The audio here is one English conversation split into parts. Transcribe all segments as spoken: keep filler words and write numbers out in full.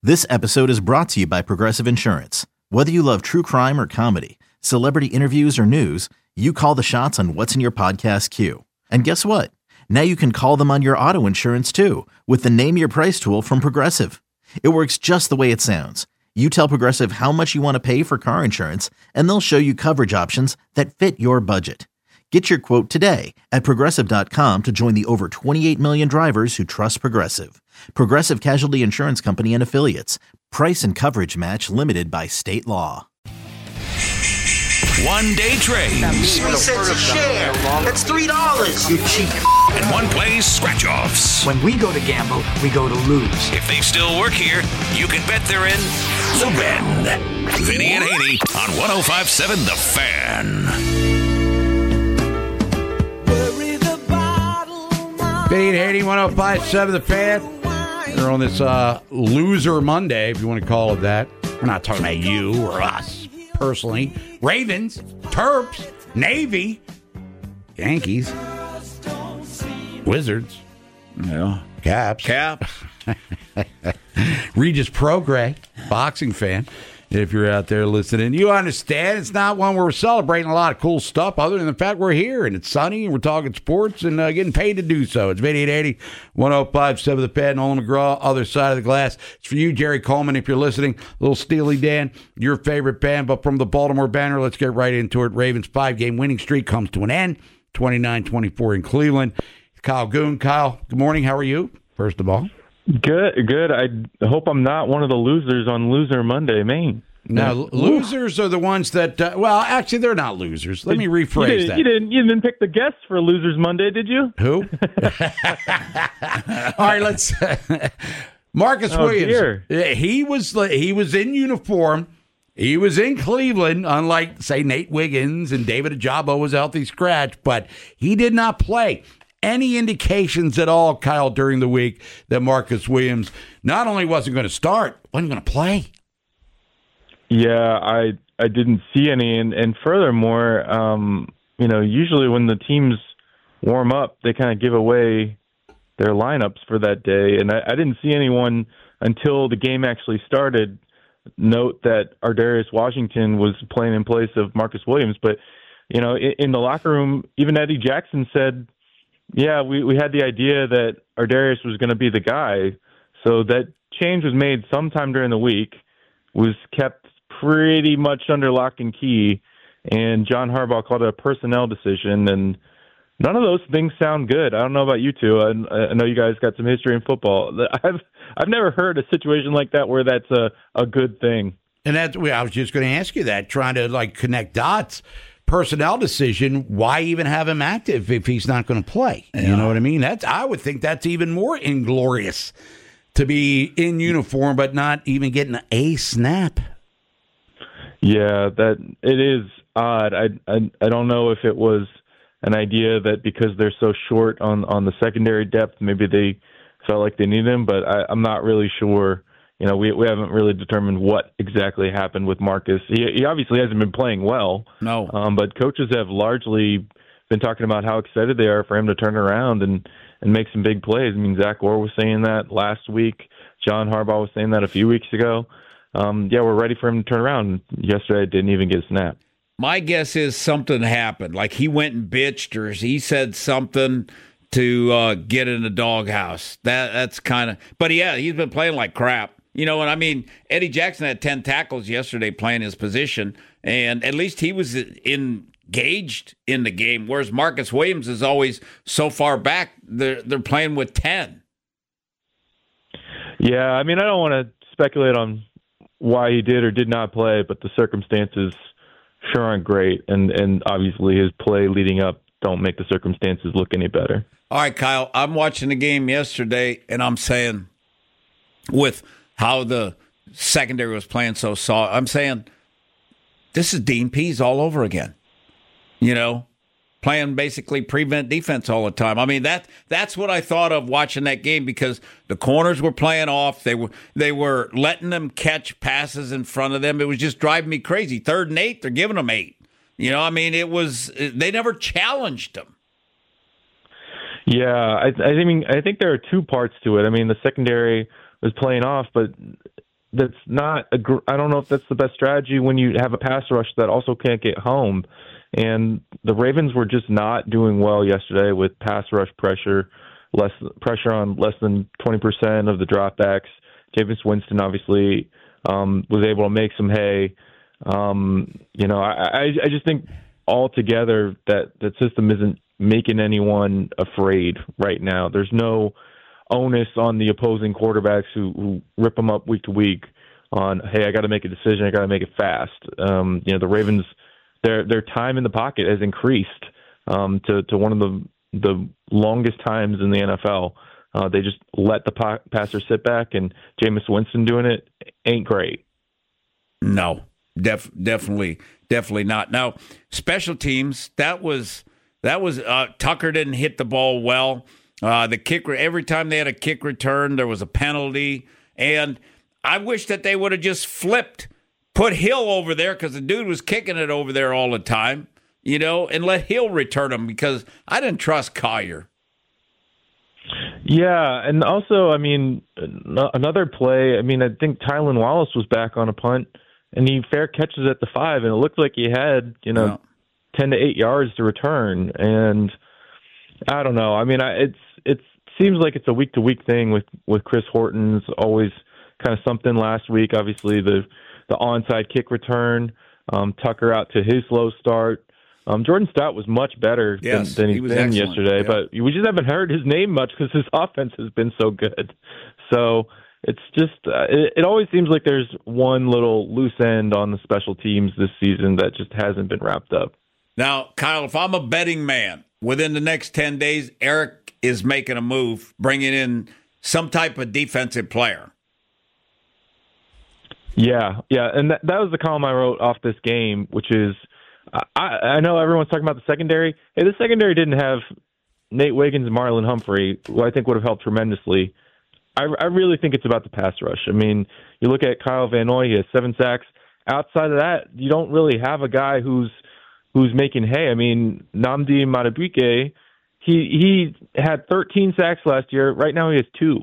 This episode is brought to you by Progressive Insurance. Whether you love true crime or comedy, celebrity interviews or news, you call the shots on what's in your podcast queue. And guess what? Now you can call them on your auto insurance too with the Name Your Price tool from Progressive. It works just the way it sounds. You tell Progressive how much you want to pay for car insurance, and they'll show you coverage options that fit your budget. Get your quote today at Progressive dot com to join the over twenty-eight million drivers who trust Progressive. Progressive Casualty Insurance Company and Affiliates. Price and coverage match limited by state law. One-day trades. Three cents a share. That's three dollars. You cheap. And one plays scratch-offs. When we go to gamble, we go to lose. If they still work here, you can bet they're in the Bend. Vinny and Haney on one oh five point seven The Fan. Vinny and Haney, one oh five point seven The Fan. We're on this uh, Loser Monday, if you want to call it that. We're not talking about you or us personally. Ravens, Terps, Navy, Yankees, Wizards, yeah, Caps, Caps. Regis Prograis, boxing fan. If you're out there listening, you understand it's not one where we're celebrating a lot of cool stuff other than the fact we're here and it's sunny and we're talking sports and uh, getting paid to do so. It's Vinny and Haney, one oh five point seven The Fan, Nolan McGraw, other side of the glass. It's for you, Jerry Coleman, if you're listening. Little Steely Dan, your favorite band, but from the Baltimore Banner, let's get right into it. Ravens' five-game winning streak comes to an end, twenty-nine twenty-four in Cleveland. Kyle Goon. Kyle, good morning. How are you, first of all? Good, good. I hope I'm not one of the losers on Loser Monday, Maine. Now, losers are the ones that, uh, well, actually, they're not losers. Let me rephrase you did, that. You didn't, you didn't pick the guests for Losers Monday, did you? Who? All right, let's. Marcus oh, Williams. Dear. He was he was in uniform. He was in Cleveland, unlike, say, Nate Wiggins and David Ajabo was healthy scratch, but he did not play. Any indications at all, Kyle, during the week that Marcus Williams not only wasn't going to start, wasn't going to play? Yeah, I I didn't see any, and, and furthermore, um, you know, usually when the teams warm up, they kind of give away their lineups for that day, and I, I didn't see anyone until the game actually started note that Ardarius Washington was playing in place of Marcus Williams. But you know, in, in the locker room, even Eddie Jackson said, "Yeah, we, we had the idea that Ardarius was going to be the guy." So that change was made sometime during the week, was kept pretty much under lock and key, and John Harbaugh called it a personnel decision, and none of those things sound good. I don't know about you two. I, I know you guys got some history in football. I've I've never heard a situation like that where that's a, a good thing. And that's, I was just going to ask you that, trying to like connect dots. Personnel decision, why even have him active if he's not going to play? Yeah. You know what I mean? That's I would think that's even more inglorious to be in uniform but not even getting a snap. Yeah, that it is odd. I, I I don't know if it was an idea that because they're so short on, on the secondary depth, maybe they felt like they need him, but I, I'm not really sure. You know, we we haven't really determined what exactly happened with Marcus. He, he obviously hasn't been playing well. No. Um, but coaches have largely been talking about how excited they are for him to turn around and, and make some big plays. I mean, Zach Orr was saying that last week. John Harbaugh was saying that a few weeks ago. Um, yeah, we're ready for him to turn around. Yesterday, I didn't even get a snap. My guess is something happened. Like he went and bitched or he said something to uh, get in the doghouse. That that's kind of. But yeah, he's been playing like crap. You know what I mean? Eddie Jackson had ten tackles yesterday playing his position, and at least he was engaged in the game. Whereas Marcus Williams is always so far back. They're they're playing with ten. Yeah, I mean, I don't want to speculate on why he did or did not play, but the circumstances sure aren't great, and, and obviously his play leading up don't make the circumstances look any better. All right, Kyle, I'm watching the game yesterday, and I'm saying with how the secondary was playing so soft, I'm saying this is Dean Pease all over again, you know, playing basically prevent defense all the time. I mean, that that's what I thought of watching that game because the corners were playing off. They were they were letting them catch passes in front of them. It was just driving me crazy. Third and eight, they're giving them eight. You know, I mean, it was they never challenged them. Yeah, I, I mean, I think there are two parts to it. I mean, the secondary was playing off, but that's not a gr- I don't know if that's the best strategy when you have a pass rush that also can't get home. And the Ravens were just not doing well yesterday with pass rush pressure, less pressure on less than twenty percent of the dropbacks. Jameis Winston obviously um, was able to make some hay. Um, you know, I, I, I just think altogether that that system isn't making anyone afraid right now. There's no onus on the opposing quarterbacks who, who rip them up week to week on, hey, I got to make a decision, I got to make it fast. Um, you know, the Ravens, their their time in the pocket has increased um, to to one of the the longest times in the N F L. Uh, they just let the po- passer sit back, and Jameis Winston doing it ain't great. No, def- definitely, definitely not. Now, special teams, that was that was uh, Tucker didn't hit the ball well. Uh, the kick, every time they had a kick return, there was a penalty. And I wish that they would have just flipped, put Hill over there because the dude was kicking it over there all the time, you know, and let Hill return him because I didn't trust Collier. Yeah, and also, I mean, another play, I mean, I think Tylan Wallace was back on a punt, and he fair catches at the five, and it looked like he had, you know, yeah. ten to eight yards to return. And I don't know. I mean, I, it's it seems like it's a week to week thing with, with Chris Horton's always kind of something. Last week, obviously the the onside kick return, um, Tucker out to his slow start. Um, Jordan Stout was much better yes, than, than he's he been excellent. yesterday, yeah. but we just haven't heard his name much because his offense has been so good. So it's just uh, it, it always seems like there's one little loose end on the special teams this season that just hasn't been wrapped up. Now, Kyle, if I'm a betting man, within the next ten days, Eric is making a move, bringing in some type of defensive player. Yeah, yeah, and that, that was the column I wrote off this game, which is I, I know everyone's talking about the secondary. Hey, the secondary didn't have Nate Wiggins and Marlon Humphrey, who I think would have helped tremendously. I, I really think it's about the pass rush. I mean, you look at Kyle Van Noy, he has seven sacks. Outside of that, you don't really have a guy who's who's making hay. I mean, Nnamdi Madubuike, he he had thirteen sacks last year. Right now he has two.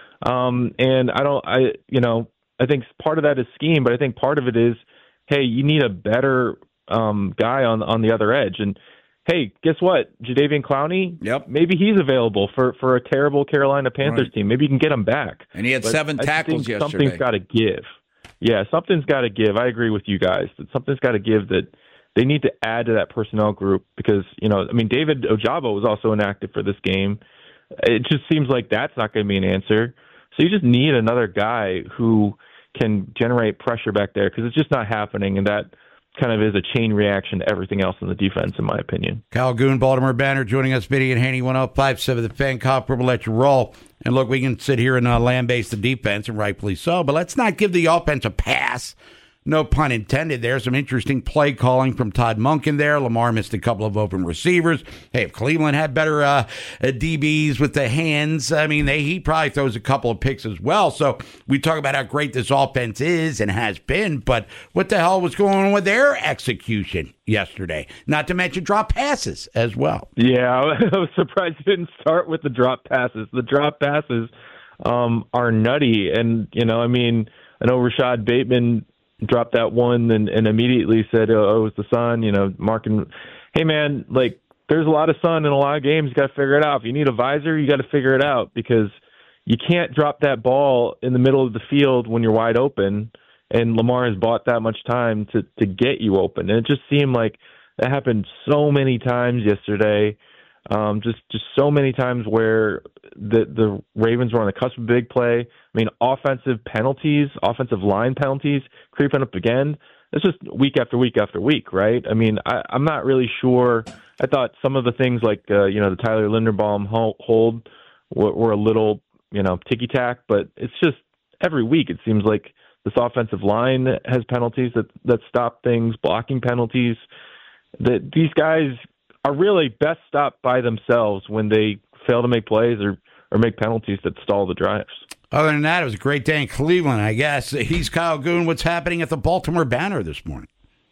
Um, and I don't, I you know, I think part of that is scheme, but I think part of it is, hey, you need a better um, guy on on the other edge. And hey, guess what? Jadeveon Clowney, yep, maybe he's available for, for a terrible Carolina Panthers right. team. Maybe you can get him back. And he had but seven I tackles think yesterday. Something's got to give. Yeah, something's got to give. I agree with you guys that something's got to give, that they need to add to that personnel group because, you know, I mean, David Ojabo was also inactive for this game. It just seems like that's not going to be an answer. So you just need another guy who can generate pressure back there because it's just not happening, and that kind of is a chain reaction to everything else in the defense, in my opinion. Kyle Goon, Baltimore Banner, joining us, Vinny and Haney, one oh five point seven, the Fan, comparable, let you roll. And look, we can sit here and uh, land-base the defense, and rightfully so, but let's not give the offense a pass. No pun intended there. Some interesting play calling from Todd Monken there. Lamar missed a couple of open receivers. Hey, if Cleveland had better uh, D Bs with the hands, I mean, they, he probably throws a couple of picks as well. So we talk about how great this offense is and has been, but what the hell was going on with their execution yesterday? Not to mention drop passes as well. Yeah, I was surprised you didn't start with the drop passes. The drop passes um, are nutty. And, you know, I mean, I know Rashad Bateman dropped that one and, and immediately said, oh, it was the sun, you know, marking, hey, man, like, there's a lot of sun in a lot of games. You got to figure it out. If you need a visor, you got to figure it out because you can't drop that ball in the middle of the field when you're wide open, and Lamar has bought that much time to, to get you open. And it just seemed like that happened so many times yesterday, um, just, just so many times where the, the Ravens were on the cusp of a big play. I mean, offensive penalties, offensive line penalties creeping up again. It's just week after week after week, right? I mean, I, I'm not really sure. I thought some of the things like, uh, you know, the Tyler Linderbaum hold were, were a little, you know, ticky-tack, but it's just every week it seems like this offensive line has penalties that, that stop things, blocking penalties. That these guys are really best stopped by themselves when they fail to make plays or, or make penalties that stall the drives. Other than that, it was a great day in Cleveland, I guess. He's Kyle Goon. What's happening at the Baltimore Banner this morning?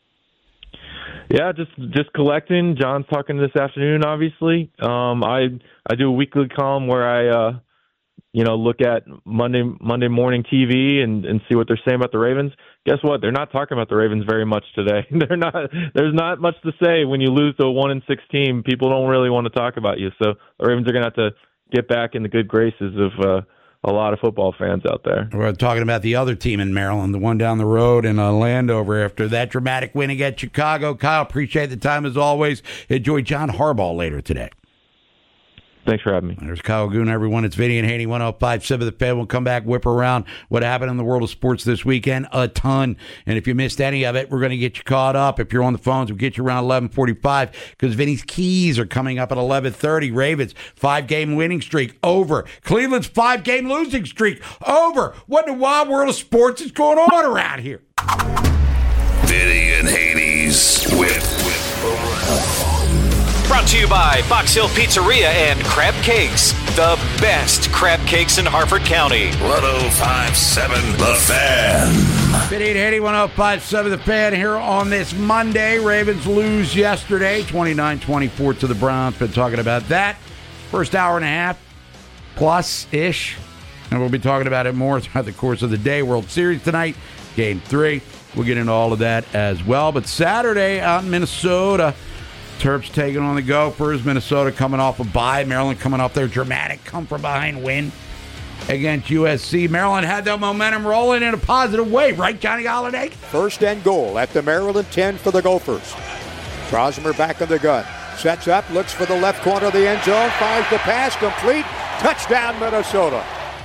Yeah, just just collecting. John's talking this afternoon, obviously. Um, I I do a weekly column where I uh, you know, look at Monday Monday morning T V and, and see what they're saying about the Ravens, guess what? They're not talking about the Ravens very much today. They're not. There's not much to say when you lose to a one and six team. People don't really want to talk about you. So the Ravens are going to have to get back in the good graces of uh, a lot of football fans out there. We're talking about the other team in Maryland, the one down the road in uh, Landover after that dramatic win against Chicago. Kyle, appreciate the time as always. Enjoy John Harbaugh later today. Thanks for having me. There's Kyle Goon, everyone. It's Vinny and Haney, one oh five point seven The Fan. We'll come back, whip around what happened in the world of sports this weekend. A ton. And if you missed any of it, we're going to get you caught up. If you're on the phones, we'll get you around eleven forty-five because Vinny's keys are coming up at eleven thirty. Ravens, five-game winning streak, over. Cleveland's five-game losing streak, over. What in the wild world of sports is going on around here? Vinny and Haney's Whip. Brought to you by Box Hill Pizzeria and Crab Cakes, the best crab cakes in Harford County. one oh five point seven The Fan. Vinny and Haney, one oh five point seven The Fan here on this Monday. Ravens lose yesterday, twenty-nine twenty-four to the Browns. Been talking about that. First hour and a half plus-ish. And we'll be talking about it more throughout the course of the day. World Series tonight, Game three. We'll get into all of that as well. But Saturday out in Minnesota, Terps taking on the Gophers. Minnesota coming off a bye. Maryland coming off their dramatic come-from-behind win against U S C. Maryland had that momentum rolling in a positive way, right, Johnny Holiday? First and goal at the Maryland ten for the Gophers. Crosmer back in the gun. Sets up, looks for the left corner of the end zone, fires the pass, complete. Touchdown, Minnesota.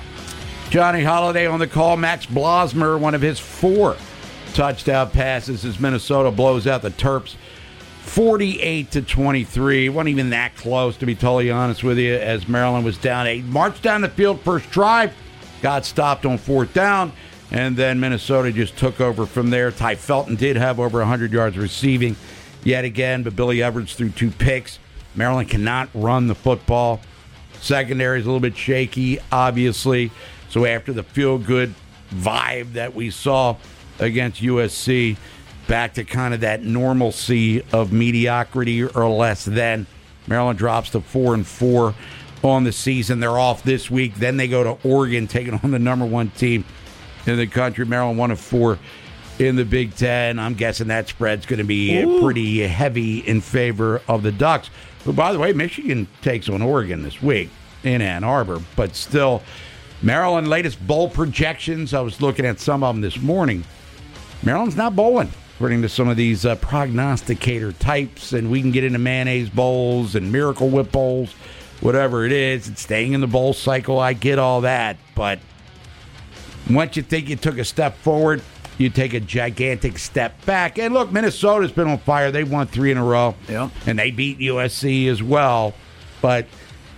Johnny Holiday on the call. Max Blosmer, one of his four touchdown passes as Minnesota blows out the Terps forty-eight to twenty-three. Wasn't even that close, to be totally honest with you, as Maryland was down eight. Marched down the field first drive, got stopped on fourth down, and then Minnesota just took over from there. Ty Felton did have over one hundred yards receiving yet again, but Billy Edwards threw two picks. Maryland cannot run the football. Secondary is a little bit shaky, obviously. So after the feel-good vibe that we saw against U S C, back to kind of that normalcy of mediocrity or less than. Maryland drops to four and four on the season. They're off this week. Then they go to Oregon, taking on the number one team in the country. Maryland one and four in the Big Ten. I'm guessing that spread's going to be Ooh. pretty heavy in favor of the Ducks. Who, by the way, Michigan takes on Oregon this week in Ann Arbor. But still, Maryland latest bowl projections. I was looking at some of them this morning. Maryland's not bowling, according to some of these uh, prognosticator types, and we can get into mayonnaise bowls and Miracle Whip bowls, whatever it is. It's staying in the bowl cycle. I get all that, but once you think you took a step forward, you take a gigantic step back. And look, Minnesota's been on fire. They won three in a row, yep. and they beat U S C as well. But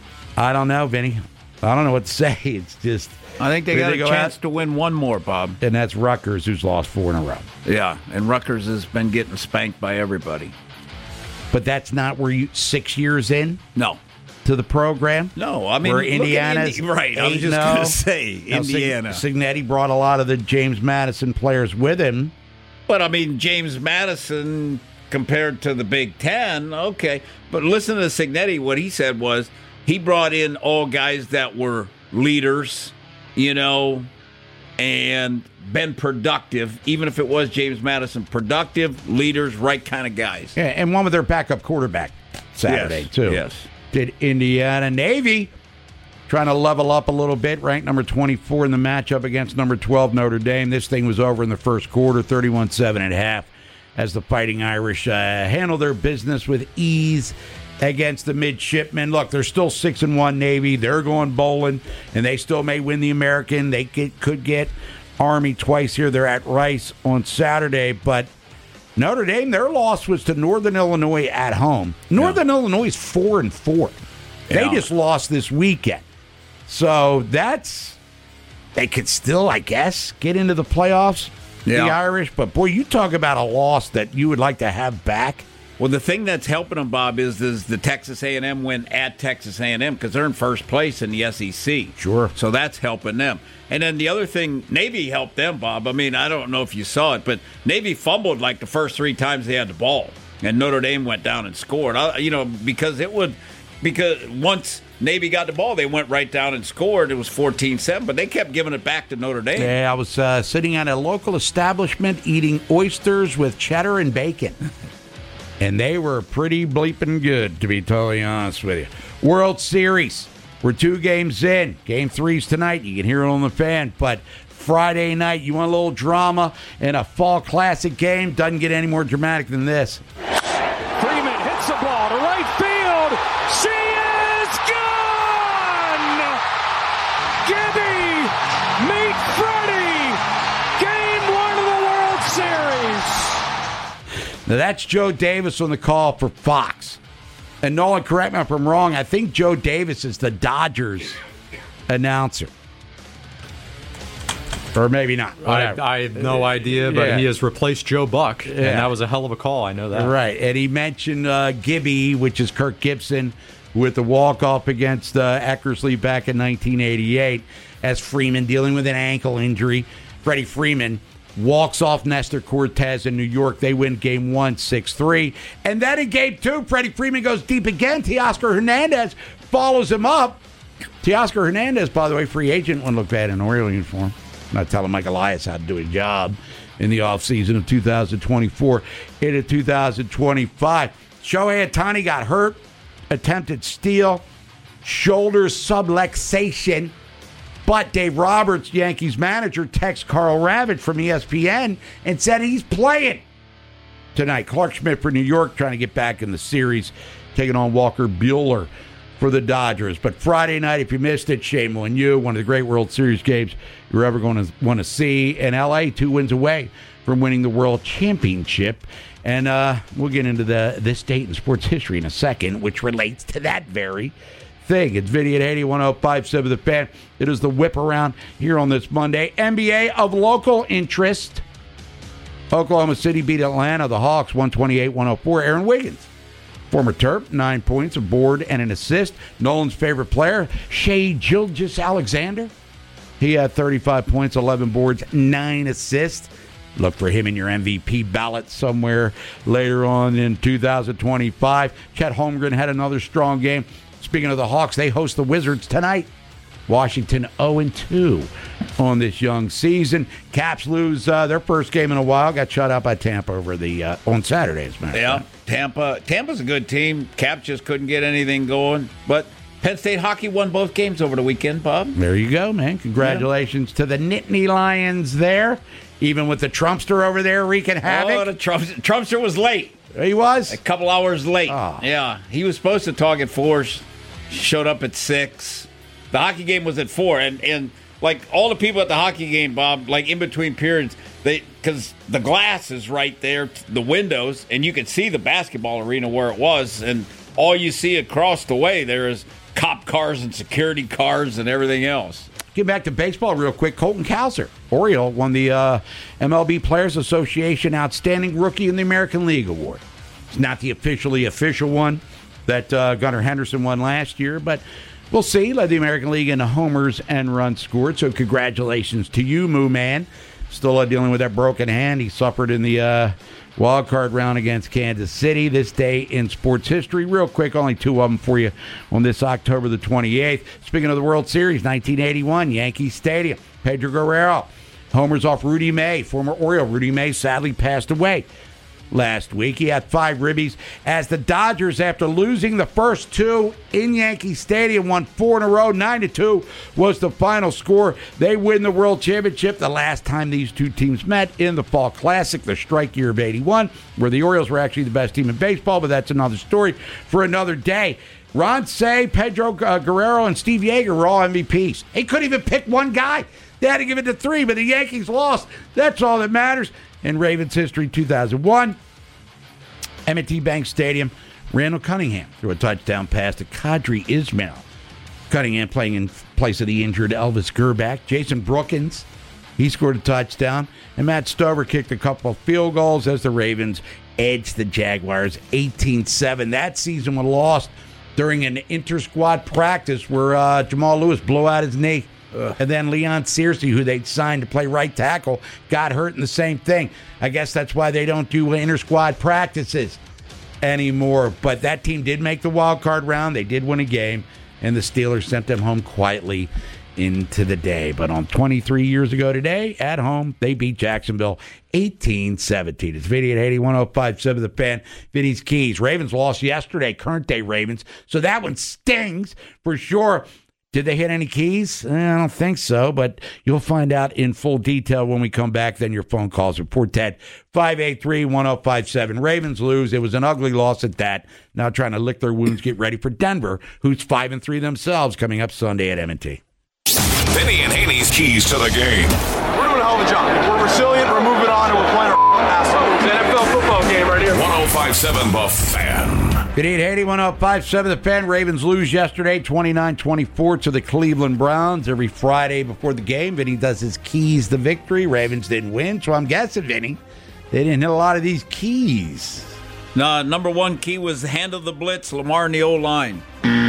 I don't know, Vinny. I don't know what to say. It's just... I think they got they a go chance out? to win one more, Bob. And that's Rutgers, who's lost four in a row. Yeah, and Rutgers has been getting spanked by everybody. But that's not where you six years in? No. To the program? No, I mean, where Indiana's Indi- right. I was just going to say now, Indiana. Cignetti brought a lot of the James Madison players with him. But I mean, James Madison compared to the Big Ten, okay. But listen to Cignetti. What he said was he brought in all guys that were leaders, you know, and been productive, even if it was James Madison. Productive, leaders, right kind of guys. Yeah, and one with their backup quarterback Saturday, yes, too. Yes. Did Indiana. Navy trying to level up a little bit, ranked number twenty-four in the matchup against number twelve Notre Dame. This thing was over in the first quarter, thirty-one seven at half, as the Fighting Irish uh, handle their business with ease against the midshipmen. Look, they're still six and one Navy. They're going bowling, and they still may win the American. They get, could get Army twice here. They're at Rice on Saturday, but Notre Dame, their loss was to Northern Illinois at home. Northern yeah. Illinois is four and four. They yeah. just lost this weekend, so that's they could still, I guess, get into the playoffs. Yeah. The Irish, but boy, you talk about a loss that you would like to have back. Well, the thing that's helping them, Bob, is, is the Texas A and M win at Texas A and M because they're in first place in the S E C. Sure. So that's helping them. And then the other thing, Navy helped them, Bob. I mean, I don't know if you saw it, but Navy fumbled like the first three times they had the ball, and Notre Dame went down and scored. I, you know, because it would, because once Navy got the ball, they went right down and scored. It was fourteen seven, but they kept giving it back to Notre Dame. Yeah, I was uh, sitting at a local establishment eating oysters with cheddar and bacon. And they were pretty bleeping good, to be totally honest with you. World Series. We're two games in. Game three's tonight. You can hear it on the fan. But Friday night, you want a little drama in a fall classic game? Doesn't get any more dramatic than this. Freeman hits the ball to right field. She is gone! Gibby, meet Freddie. Game one of the World Series. Now, that's Joe Davis on the call for Fox. And Nolan, correct me if I'm wrong, I think Joe Davis is the Dodgers announcer. Or maybe not. I, I have no idea, but yeah. he has replaced Joe Buck, and yeah. that was a hell of a call. I know that. Right, and he mentioned uh, Gibby, which is Kirk Gibson, with the walk-off against uh, Eckersley back in nineteen eighty-eight, as Freeman dealing with an ankle injury. Freddie Freeman walks off Nestor Cortez in New York. They win game one, six three. And then in game two, Freddie Freeman goes deep again. Teoscar Hernandez follows him up. Teoscar Hernandez, by the way, free agent, wouldn't look bad in an Oriole uniform. I'm not telling Mike Elias how to do his job in the offseason of two thousand twenty-four into two thousand twenty-five. Shohei Ohtani got hurt, attempted steal, shoulder subluxation. But Dave Roberts, Yankees manager, texts Carl Ravitch from E S P N and said he's playing tonight. Clark Schmidt for New York trying to get back in the series, taking on Walker Buehler for the Dodgers. But Friday night, if you missed it, shame on you. One of the great World Series games you're ever going to want to see. And L A, two wins away from winning the World Championship. And uh, we'll get into the this date in sports history in a second, which relates to that very thing. It's Vinny at eighty, one oh five seven The Fan. It is the whip around here on this Monday. N B A of local interest. Oklahoma City beat Atlanta, the Hawks, one twenty-eight one oh four. Aaron Wiggins, former Terp, nine points, a board, and an assist. Nolan's favorite player, Shai Gilgeous-Alexander. He had thirty-five points, eleven boards, nine assists. Look for him in your M V P ballot somewhere later on in two thousand twenty-five. Chet Holmgren had another strong game. Speaking of the Hawks, they host the Wizards tonight. Washington oh and two on this young season. Caps lose uh, their first game in a while. Got shut out by Tampa over the uh, on Saturday, as a matter of Yeah, fact. Tampa. Tampa's a good team. Caps just couldn't get anything going. But Penn State hockey won both games over the weekend, Bob. There you go, man. Congratulations yeah. to the Nittany Lions there. Even with the Trumpster over there wreaking havoc. Oh, the Trumpster, Trumpster was late. He was? A couple hours late. Oh. Yeah, he was supposed to talk at four, showed up at six. The hockey game was at four, and, and like all the people at the hockey game, Bob, like in between periods, they because the glass is right there, the windows, and you could see the basketball arena where it was, and all you see across the way there is cop cars and security cars and everything else. Get back to baseball real quick. Colton Cowser, Oriole, won the uh, M L B Players Association Outstanding Rookie in the American League Award. It's not the officially official one that uh, Gunnar Henderson won last year, but we'll see. Led the American League in homers and runs scored, so congratulations to you, Moo Man. Still uh, dealing with that broken hand he suffered in the uh, wild card round against Kansas City. This day in sports history. Real quick, only two of them for you on this October the twenty-eighth. Speaking of the World Series, nineteen eighty-one, Yankee Stadium. Pedro Guerrero homers off Rudy May. Former Oriole Rudy May sadly passed away last week. He had five ribbies as the Dodgers, after losing the first two in Yankee Stadium, won four in a row. Nine to two was the final score. They win the World Championship. The last time these two teams met in the Fall Classic, the strike year of eighty-one, where the Orioles were actually the best team in baseball, but that's another story for another day. Ron Cey, Pedro uh, Guerrero, and Steve Yeager were all M V Ps. He couldn't even pick one guy. They had to give it to three, but the Yankees lost. That's all that matters. In Ravens history, two thousand one, M and T Bank Stadium, Randall Cunningham threw a touchdown pass to Kadri Ismail. Cunningham playing in place of the injured Elvis Gerback. Jason Brookins, he scored a touchdown. And Matt Stover kicked a couple of field goals as the Ravens edged the Jaguars eighteen seven. That season was lost during an inter-squad practice where uh, Jamal Lewis blew out his knee. Ugh. And then Leon Searcy, who they'd signed to play right tackle, got hurt in the same thing. I guess that's why they don't do inter-squad practices anymore. But that team did make the wild card round. They did win a game. and the Steelers sent them home quietly into the day. But on twenty-three years ago today, at home, they beat Jacksonville eighteen seventeen. It's Vinny at eighty-one oh five point seven The Fan. Vinny's Keys. Ravens lost yesterday, current day Ravens, so that one stings for sure. Did they hit any keys? I don't think so, but you'll find out in full detail when we come back. Then your phone calls at four one zero, five eight three, one oh five seven. Ravens lose. It was an ugly loss at that. Now trying to lick their wounds, get ready for Denver, who's five and three themselves, coming up Sunday at M and T. Vinny and Haney's Keys to the Game. We're doing a hell of a job. We're resilient, we're moving on, and we're playing our ass off. It's an N F L football game right here. one oh five point seven The Fan. Good evening, eighty-one oh five point seven The Fan. Ravens lose yesterday, twenty-nine twenty-four to the Cleveland Browns. Every Friday before the game, Vinny does his keys to victory. Ravens didn't win, so I'm guessing, Vinny, they didn't hit a lot of these keys. No, number one key was handle the blitz, Lamar in the O-line.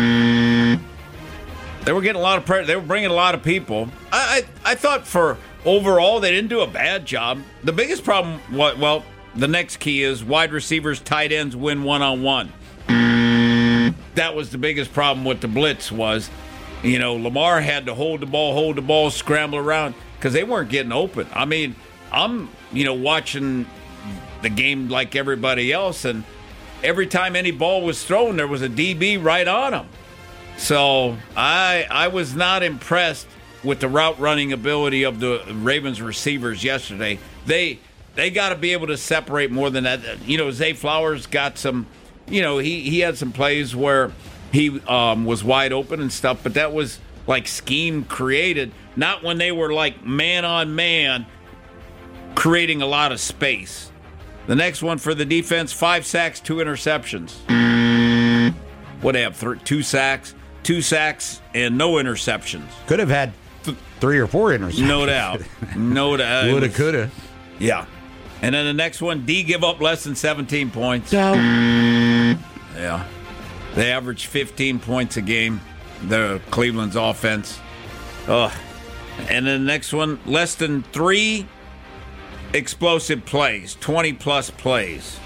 They were getting a lot of pressure. They were bringing a lot of people. I, I I thought for overall they didn't do a bad job. The biggest problem, what well, the next key is wide receivers, tight ends win one-on-one. That was the biggest problem with the blitz was, you know, Lamar had to hold the ball, hold the ball, scramble around because they weren't getting open. I mean, I'm, you know, watching the game like everybody else, and every time any ball was thrown, there was a D B right on them. So I I was not impressed with the route running ability of the Ravens receivers yesterday. They they got to be able to separate more than that. You know, Zay Flowers got some, you know, he, he had some plays where he um, was wide open and stuff, but that was like scheme created, not when they were like man on man creating a lot of space. The next one for the defense, five sacks, two interceptions. What they have, th- two sacks? Two sacks and no interceptions. Could have had th- three or four interceptions. No doubt. No doubt. Woulda, coulda. Yeah. And then the next one, D give up less than seventeen points. So. Yeah. They average fifteen points a game, the Cleveland's offense. Ugh. And then the next one, less than three explosive plays, twenty-plus plays.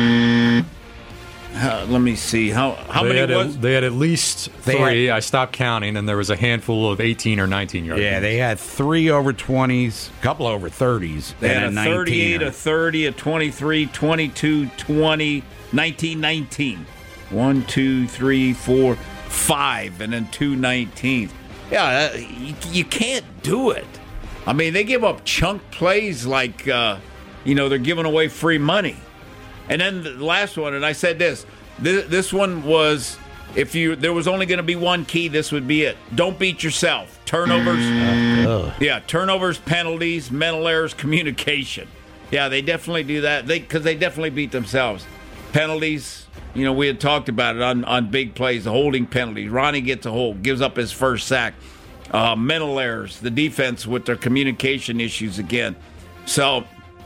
Uh, let me see. How how they many had was? At, they had at least three. Had, I stopped counting, and there was a handful of eighteen or nineteen yard Yeah, games. they had three over twenties, a couple over thirties. They had and a a thirty-eight, a thirty, a twenty-three, twenty-two, twenty, nineteen, nineteen. One, two, three, four, five, and then two nineteens. Yeah, uh, you, you can't do it. I mean, they give up chunk plays like, uh, you know, they're giving away free money. And then the last one, and I said this, this, this one was, if you there was only going to be one key, this would be it. Don't beat yourself. Turnovers. Uh, yeah, turnovers, penalties, mental errors, communication. Yeah, they definitely do that They because they definitely beat themselves. Penalties, you know, we had talked about it on, on big plays, the holding penalties. Ronnie gets a hold, gives up his first sack. Uh, mental errors, the defense with their communication issues again. So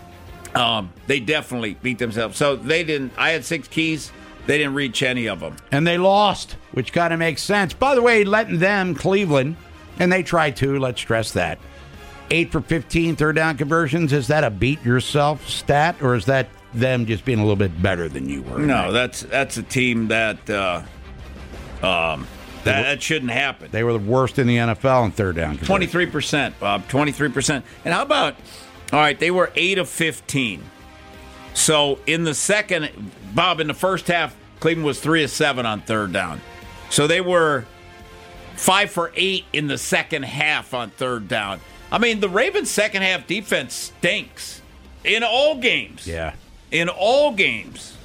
um, they definitely beat themselves. So they didn't, I had six keys. They didn't reach any of them. And they lost, which kind of makes sense. By the way, letting them, Cleveland, and they tried to, let's stress that. eight for fifteen third down conversions. Is that a beat yourself stat, or is that them just being a little bit better than you were? No, that's that's a team that uh, um, that, that shouldn't happen. They were the worst in the N F L in third down conversions. twenty-three percent, Bob, twenty-three percent. And how about, all right, they were eight of fifteen. So in the second, Bob, in the first half, Cleveland was three of seven on third down. So they were five for eight in the second half on third down. I mean, the Ravens' second half defense stinks in all games. Yeah. In all games.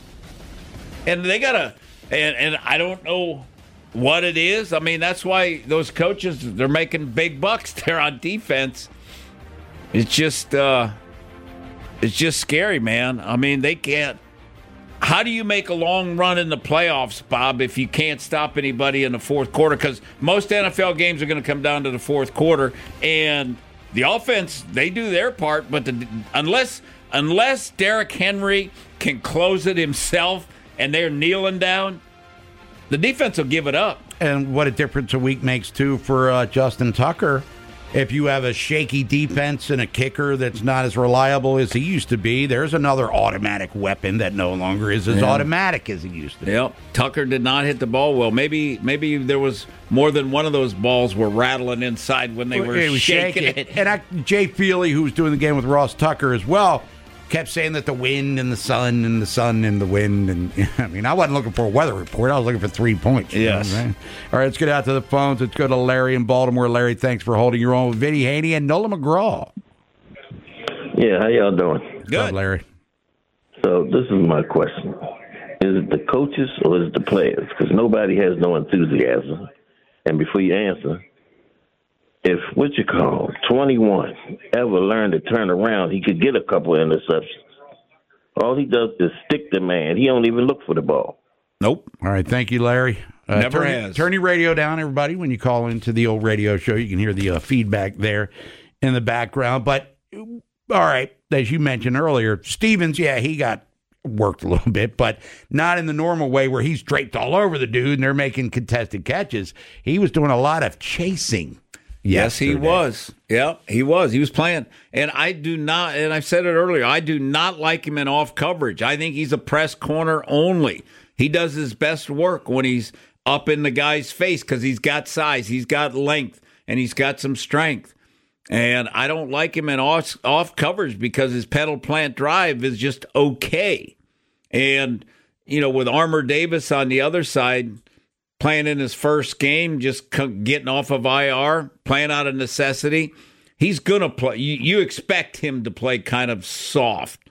And they got to, and, and I don't know what it is. I mean, that's why those coaches, they're making big bucks there on defense. It's just, uh, it's just scary, man. I mean, they can't. How do you make a long run in the playoffs, Bob, if you can't stop anybody in the fourth quarter? Because most N F L games are going to come down to the fourth quarter, and the offense, they do their part, but the, unless unless Derrick Henry can close it himself and they're kneeling down, the defense will give it up. And what a difference a week makes, too, for uh, Justin Tucker. if you have a shaky defense and a kicker that's not as reliable as he used to be, there's another automatic weapon that no longer is as Yeah. automatic as he used to be. Yep. Tucker did not hit the ball well. Maybe maybe there was more than one of those balls were rattling inside when they were It was shaking shaking. it. And I, Jay Feely, who was doing the game with Ross Tucker as well, kept saying that the wind and the sun and the sun and the wind. And I mean, I wasn't looking for a weather report. I was looking for three points. You Yes. know what I'm saying? All right, let's get out to the phones. Let's go to Larry in Baltimore. Larry, thanks for holding your own with Vinny Haney and Nola McGraw. Yeah, how y'all doing? Good. What's up, Larry? So this is my question. Is it the coaches or is it the players? Because nobody has no enthusiasm. And before you answer, if what you call twenty-one ever learned to turn around, he could get a couple of interceptions. All he does is stick the man. He don't even look for the ball. Nope. All right, thank you, Larry. Uh, Never turn, has. Turn your radio down, everybody. When you call into the old radio show, you can hear the uh, feedback there in the background. But, all right, as you mentioned earlier, Stevens, yeah, he got worked a little bit, but not in the normal way where he's draped all over the dude and they're making contested catches. He was doing a lot of chasing. Yes, he yesterday. was. Yep, he was. He was playing. And I do not, and I've said it earlier, I do not like him in off coverage. I think he's a press corner only. He does his best work when he's up in the guy's face because he's got size, he's got length, and he's got some strength. And I don't like him in off, off coverage because his pedal plant drive is just okay. And, you know, with Armour Davis on the other side, playing in his first game, just getting off of I R, playing out of necessity, he's going to play. You, you expect him to play kind of soft.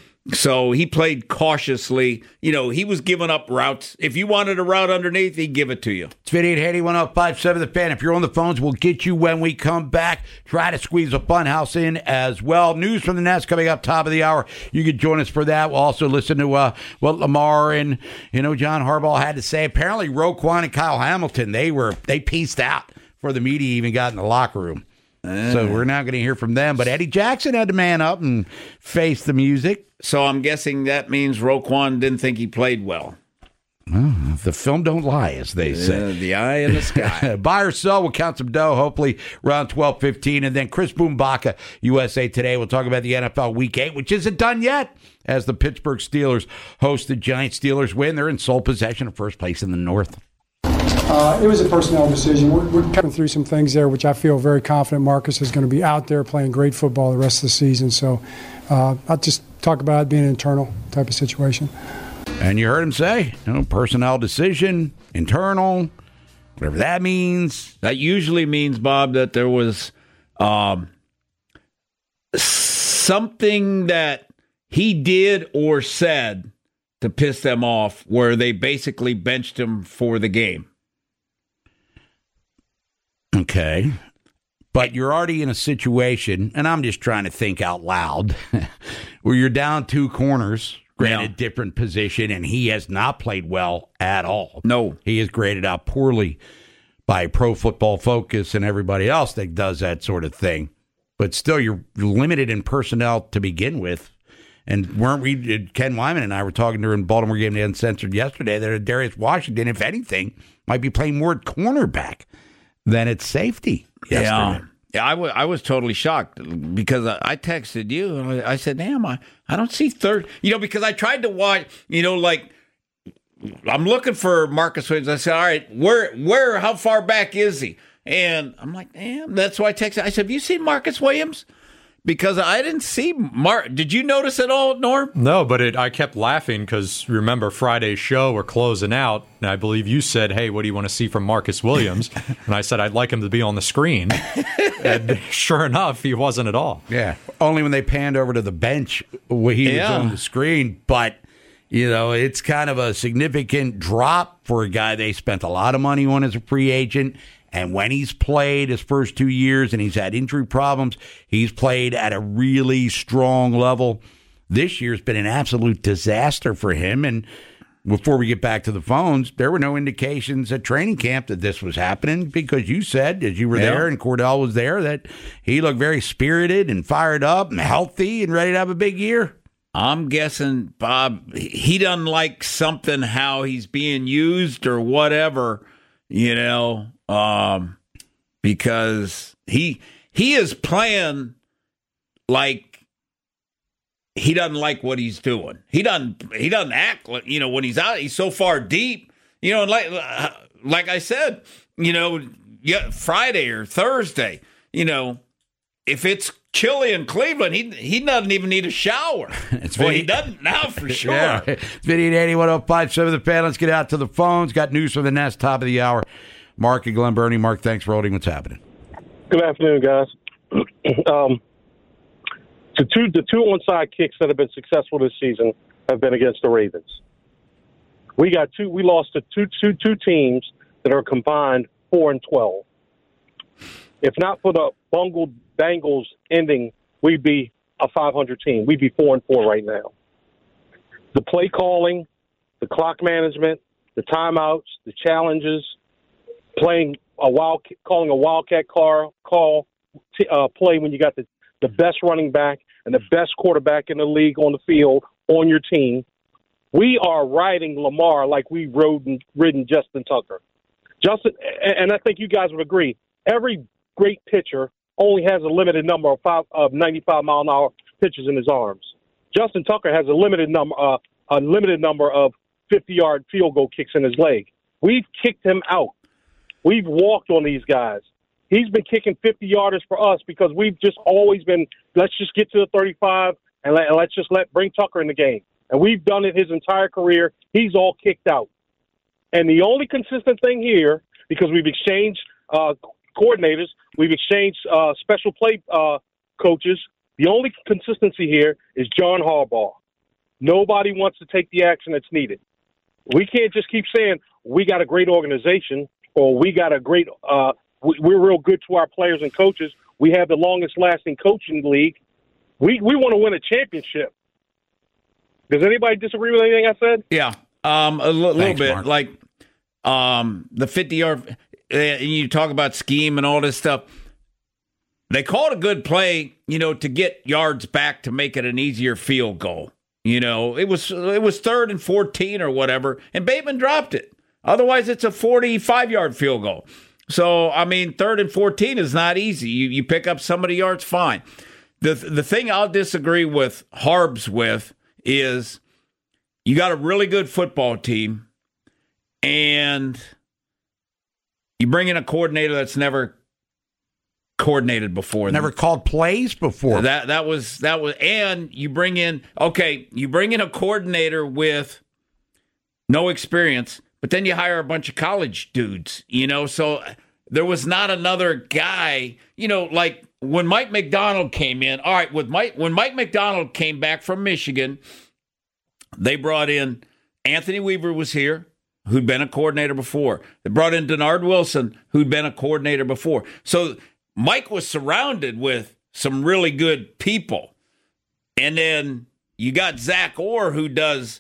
So he played cautiously. You know, he was giving up routes. If you wanted a route underneath, he'd give it to you. It's Vinny and Haney, one oh five seven The Fan. If you're on the phones, we'll get you when we come back. Try to squeeze a funhouse in as well. News from the Nest coming up top of the hour. You can join us for that. We'll also listen to uh, what Lamar and, you know, John Harbaugh had to say. Apparently, Roquan and Kyle Hamilton, they were they pieced out before the media even got in the locker room. Uh, so we're not going to hear from them. But Eddie Jackson had to man up and face the music. So I'm guessing that means Roquan didn't think he played well. Well, the film don't lie, as they say. Uh, the eye in the sky. Buy or sell, we'll count some dough, hopefully around twelve fifteen. And then Chris Boombaka, U S A Today. We'll talk about the N F L Week eight, which isn't done yet, as the Pittsburgh Steelers host the Giants. Steelers win. They're in sole possession of first place in the North. Uh, it was a personnel decision. We're, we're going through some things there, which I feel very confident Marcus is going to be out there playing great football the rest of the season. So uh, I'll just talk about it being an internal type of situation. And you heard him say, you know, personnel decision, internal, whatever that means. That usually means, Bob, that there was um, something that he did or said to piss them off where they basically benched him for the game. Okay. But you're already in a situation, and I'm just trying to think out loud, where you're down two corners, granted yeah. different position, and he has not played well at all. No. He is graded out poorly by Pro Football Focus and everybody else that does that sort of thing. But still, you're limited in personnel to begin with. And weren't we, Ken Wyman and I were talking during Baltimore Game Day Uncensored yesterday, that Darius Washington, if anything, might be playing more at cornerback than at safety yesterday. Yeah, yeah I, w- I was totally shocked because I, I texted you and I, I said, damn, I, I don't see third. You know, because I tried to watch, you know, like, I'm looking for Marcus Williams. I said, all right, where, where, how far back is he? And I'm like, damn, that's why I texted. I said, have you seen Marcus Williams? Because I didn't see Mark. Did you notice it all, Norm? No, but it, I kept laughing because remember Friday's show, we're closing out, and I believe you said, hey, what do you want to see from Marcus Williams? And I said, I'd like him to be on the screen. And sure enough, he wasn't at all. Yeah, only when they panned over to the bench where he yeah. was on the screen. But, you know, it's kind of a significant drop for a guy they spent a lot of money on as a free agent. And when he's played his first two years and he's had injury problems, he's played at a really strong level. This year's been an absolute disaster for him. And before we get back to the phones, there were no indications at training camp that this was happening because you said, as you were yeah. there and Cordell was there, that he looked very spirited and fired up and healthy and ready to have a big year. I'm guessing, Bob, he doesn't like something, how he's being used or whatever, you know. Um, because he he is playing like he doesn't like what he's doing. He doesn't he doesn't act like, you know, when he's out, he's so far deep. You know, like like I said, you know, yeah, Friday or Thursday, you know, if it's chilly in Cleveland, he he doesn't even need a shower. It's well, he doesn't now for sure. Yeah. It's Vinny and Andy, one oh five point seven The Fan. Let's get out to the phones. Got news from the Nest, top of the hour. Mark and Glen Burnie. Mark, thanks for holding. What's happening? Good afternoon, guys. um, the two the two onside kicks that have been successful this season have been against the Ravens. We got two. We lost to two two two teams that are combined four and twelve. If not for the bungled Bengals ending, we'd be a five hundred team. We'd be four and four right now. The play calling, the clock management, the timeouts, the challenges, playing a wild, calling a wildcat car, call uh, play when you got the, the best running back and the best quarterback in the league on the field on your team. We are riding Lamar like we rode and ridden Justin Tucker. Justin, and I think you guys would agree, every great pitcher only has a limited number of five of ninety-five mile an hour pitches in his arms. Justin Tucker has a limited number, uh, a limited number of fifty yard field goal kicks in his leg. We've kicked him out. We've walked on these guys. He's been kicking fifty yarders for us because we've just always been, let's just get to the thirty-five and, let, and let's just let bring Tucker in the game. And we've done it his entire career. He's all kicked out. And the only consistent thing here, because we've exchanged uh, coordinators, we've exchanged uh, special play uh, coaches, the only consistency here is John Harbaugh. Nobody wants to take the action that's needed. We can't just keep saying we got a great organization or we got a great uh, – we're real good to our players and coaches. We have the longest-lasting coaching league. We we want to win a championship. Does anybody disagree with anything I said? Yeah, um, a l- little Thanks, bit. Mark. Like um, the fifty-yard uh, – you talk about scheme and all this stuff. They called a good play, you know, to get yards back to make it an easier field goal. You know, it was it was third and fourteen or whatever, and Bateman dropped it. Otherwise, it's a forty-five yard field goal. So, I mean, third and fourteen is not easy. You you pick up some of the yards, fine. The the thing I'll disagree with Harbs with is you got a really good football team, and you bring in a coordinator that's never coordinated before. Never called plays before. That that was that was, and you bring in okay, you bring in a coordinator with no experience, but then you hire a bunch of college dudes, you know. So there was not another guy, you know, like when Mike McDonald came in. All right, with Mike when Mike McDonald came back from Michigan, they brought in Anthony Weaver was here, who'd been a coordinator before. They brought in Denard Wilson, who'd been a coordinator before. So Mike was surrounded with some really good people. And then you got Zach Orr, who does,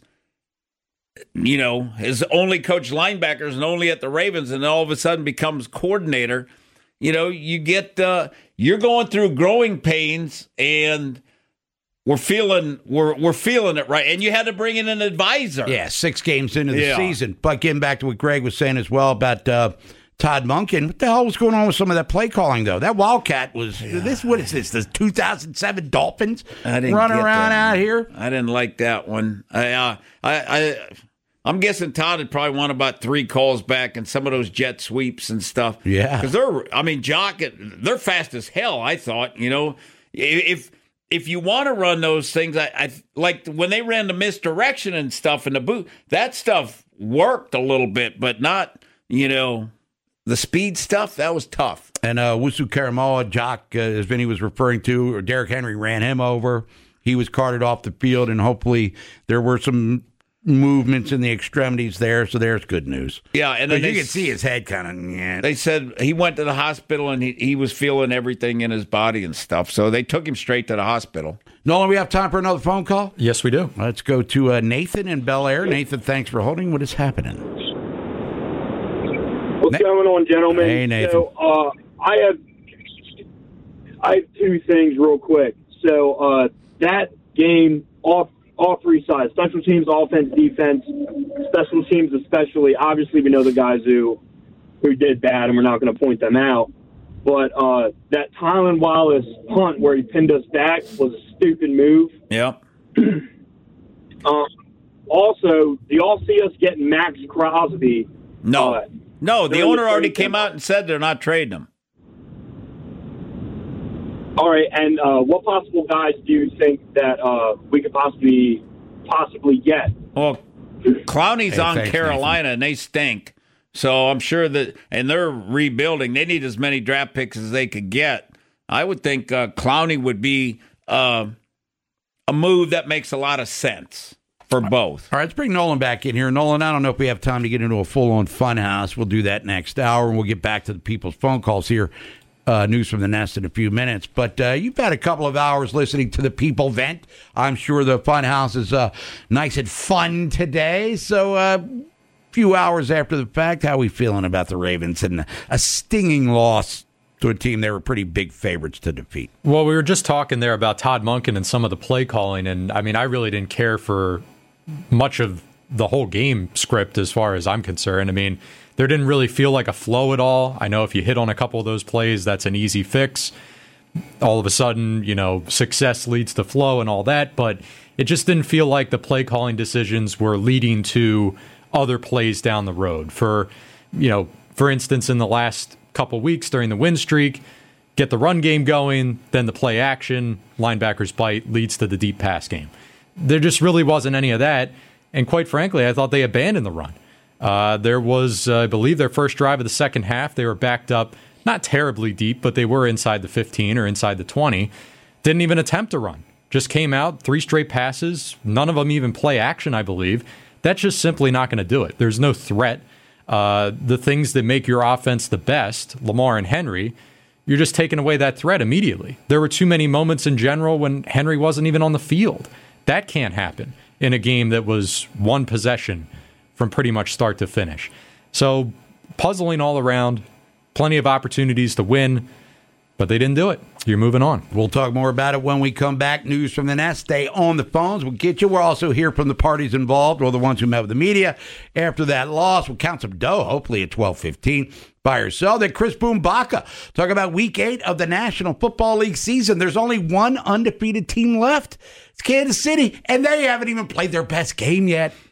you know, has only coached linebackers and only at the Ravens, and all of a sudden becomes coordinator. You know, you get, uh, you're going through growing pains, and we're feeling, we're we're feeling it right. And you had to bring in an advisor. Yeah, six games into the Yeah. season. But getting back to what Greg was saying as well about uh, Todd Monken, what the hell was going on with some of that play calling, though? That Wildcat was, yeah. this. What is this, the two thousand seven Dolphins I didn't running get around that. out here? I didn't like that one. I, uh, I, I, I'm guessing Todd had probably won about three calls back and some of those jet sweeps and stuff. Yeah. Because they're, I mean, Jock, they're fast as hell, I thought. You know, if if you want to run those things, I, I like when they ran the misdirection and stuff in the boot, that stuff worked a little bit, but not, you know, the speed stuff, that was tough. And uh, Wusu Karamoa, Jock, uh, as Vinny was referring to, or Derrick Henry ran him over. He was carted off the field, and hopefully there were some movements in the extremities there, so there's good news. Yeah, and then you they, can see his head kind of. Yeah. They said he went to the hospital and he, he was feeling everything in his body and stuff, so they took him straight to the hospital. Nolan, we have time for another phone call? Yes, we do. Let's go to uh, Nathan in Bel Air. Nathan, thanks for holding. What is happening? What's Na- going on, gentlemen? Hey, Nathan. So, uh, I have I have two things real quick. So, uh, that game off all three sides, special teams, offense, defense, special teams especially. Obviously, we know the guys who who did bad, and we're not going to point them out. but uh, that Tylan Wallace punt where he pinned us back was a stupid move. Yep. um, also, do y'all see us getting Max Crosby? No. Uh, no, the during owner the already trade came out and said they're not trading him. All right, and uh, what possible guys do you think that uh, we could possibly possibly get? Well, Clowney's Hey, on thanks, Carolina, and they stink. So I'm sure that, and they're rebuilding. They need as many draft picks as they could get. I would think uh, Clowney would be uh, a move that makes a lot of sense for both. All right, let's bring Nolan back in here. Nolan, I don't know if we have time to get into a full-on fun house. We'll do that next hour, and we'll get back to the people's phone calls here. Uh, news from the Nest in a few minutes. But uh, you've had a couple of hours listening to the people vent. I'm sure the fun house is uh, nice and fun today. So a uh, few hours after the fact, how are we feeling about the Ravens and a stinging loss to a team they were pretty big favorites to defeat? Well, we were just talking there about Todd Monken and some of the play calling, and I mean, I really didn't care for much of the whole game script as far as I'm concerned. I mean, there didn't really feel like a flow at all. I know if you hit on a couple of those plays, that's an easy fix. All of a sudden, you know, success leads to flow and all that, but it just didn't feel like the play calling decisions were leading to other plays down the road. For, you know, for instance, in the last couple weeks during the win streak, get the run game going, then the play action, linebackers bite, leads to the deep pass game. There just really wasn't any of that, and quite frankly, I thought they abandoned the run. Uh, there was, uh, I believe, their first drive of the second half. They were backed up, not terribly deep, but they were inside the fifteen or inside the twenty. Didn't even attempt to run. Just came out, three straight passes. None of them even play action, I believe. That's just simply not going to do it. There's no threat. Uh, the things that make your offense the best, Lamar and Henry, you're just taking away that threat immediately. There were too many moments in general when Henry wasn't even on the field. That can't happen in a game that was one possession from pretty much start to finish. So puzzling all around, plenty of opportunities to win, but they didn't do it. You're moving on. We'll talk more about it when we come back. News from the Nest. Stay on the phones. We'll get you. We'll also hear from the parties involved or the ones who met with the media after that loss. We'll count some dough, hopefully at twelve fifteen. Buy or sell. Then Chris Boombaka talk about week eight of the National Football League season. There's only one undefeated team left. It's Kansas City, and they haven't even played their best game yet.